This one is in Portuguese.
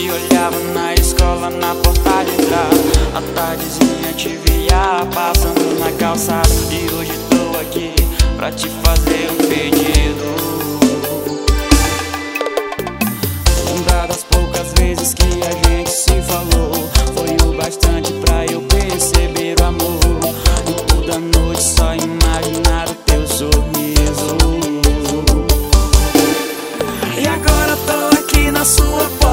te olhava na escola, na porta de trás. À tardezinha te via passando na calçada. E hoje tô aqui pra te fazer um pedido. Uma das poucas vezes que a gente se falou foi o bastante pra eu perceber o amor. E toda noite só imaginar o teu sorriso. E agora tô aqui na sua porta,